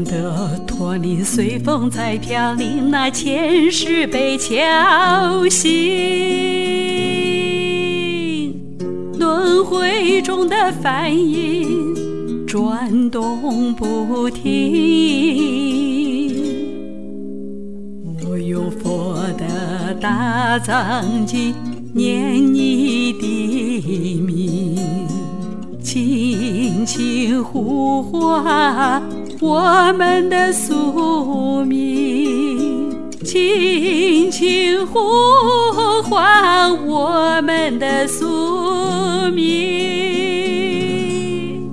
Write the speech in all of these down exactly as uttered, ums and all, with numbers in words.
的驼铃随风在飘零，那前世被敲醒，轮回中的梵音转动不停。我用佛的大藏经念你的名，轻轻呼唤我们的宿命，轻轻呼唤我们的宿命。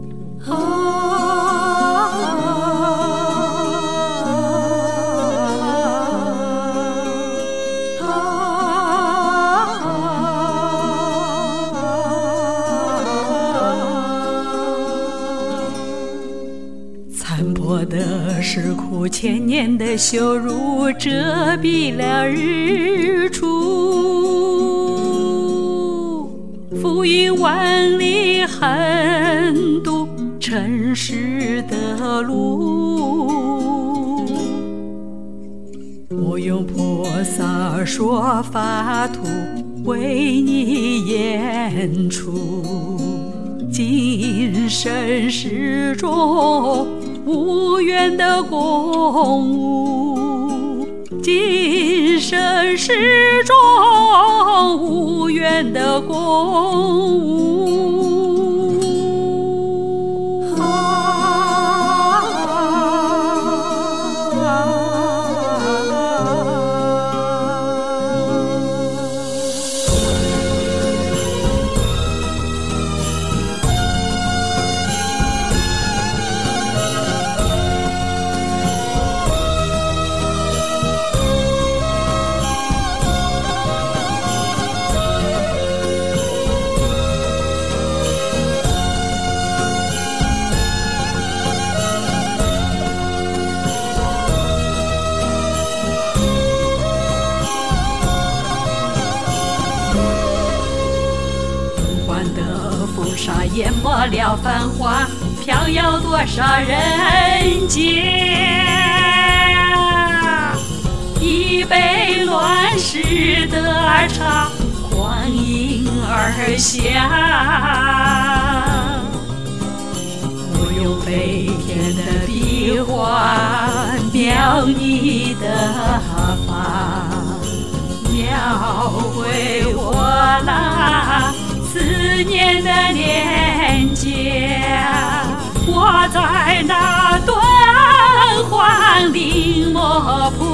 残破的石窟，千年的羞辱遮蔽了日出，浮云万里横渡尘世的路。我用菩萨说法图为你演出，今生世中无缘的共舞，今生世中无缘的共舞。风沙淹没了繁华，飘摇多少人间。一杯乱世的茶，欢迎而下。我用飞天的笔画描你的发，描绘我那思念的脸颊，我在那敦煌临摹谱。